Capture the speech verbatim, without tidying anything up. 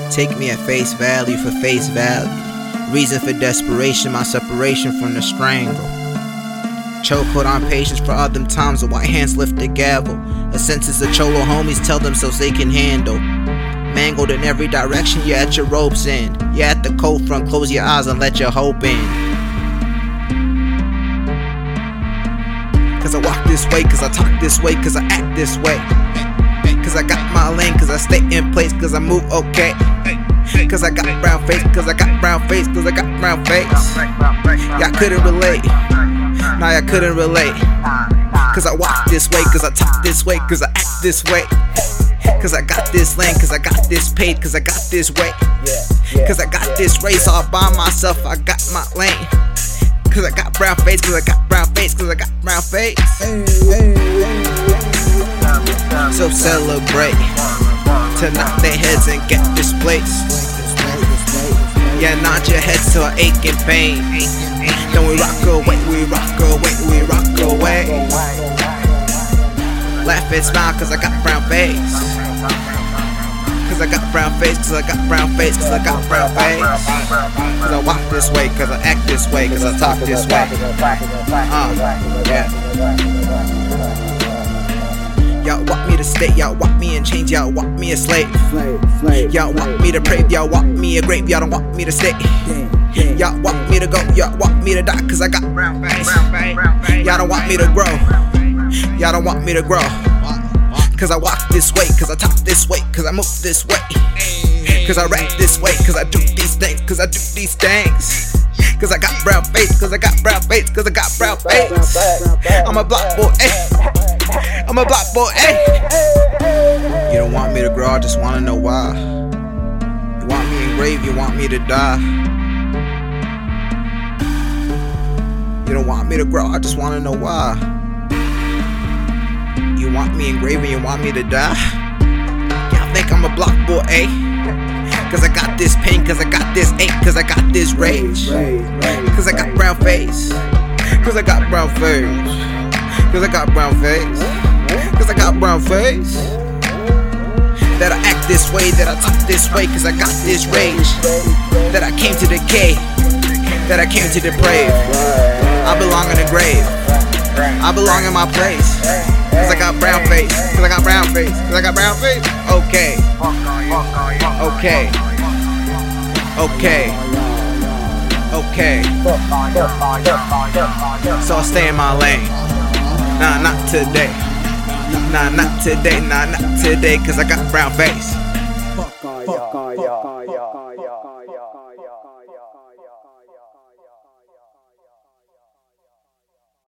Take me at face value for face value. Reason for desperation, my separation from the strangle. Chokehold on patience for all them times the white hands lift the gavel. A census of cholo homies tell themselves they can handle. Mangled in every direction, you're at your rope's end. You're at the cold front, close your eyes and let your hope in. Cause I walk this way, cause I talk this way, cause I act this way. Cause I got my lane, cause I stay in place, cause I move okay. Cause I got brown face, cause I got brown face, cause I got brown face. Y'all couldn't relate, nah y'all couldn't relate. Cause I walk this way, cause I talk this way, cause I act this way. Cause I got this lane, cause I got this paid, cause I got this way. Cause I got this race all by myself, I got my lane. Cause I got brown face, cause I got brown face, cause I got brown face. So celebrate, to knock their heads and get displaced. Yeah, nod your heads to an ache and pain. Then we rock away, we rock away, we rock away. Laugh and smile cause I got brown face. Cause I got brown face, cause I got brown face, cause I got brown face. Cause I walk this way, cause I act this way, cause I talk this way. Uh, yeah. Y'all want me to stay, y'all want me in chains, y'all want me a slave. Y'all want me to pray, y'all want me a grave, y'all don't want me to stay. Y'all want me to go, y'all want me to die, cause I got brown face. Y'all don't want me to grow, y'all don't want me to grow. Cause I walk this way, cause I talk this way, cause I move this way. Cause I rap this way, cause I do these things, cause I do these things. Cause I got brown face, cause I got brown face, cause I got brown face. I'm a block boy, ayy. I'm a block boy, ayy. You don't want me to grow, I just wanna know why. You want me engraved, you want me to die. You don't want me to grow, I just wanna know why. You want me engraved and you want me to die? Y'all think I'm a block boy, ayy? Cause I got this pain, cause I got this ache, cause I got this rage. Cause I got brown face. Cause I got brown face. Cause I got brown face. Cause I got brown face. That I act this way, that I talk this way, cause I got this rage. That I came to decay, that I came to deprave. I belong in the grave, I belong in my place. Cause I got brown face, cause I got brown face, cause I got brown face. Okay, okay, okay, okay. So I'll stay in my lane. Nah, not today. Nah, not today, nah, not today, cause I got brown face.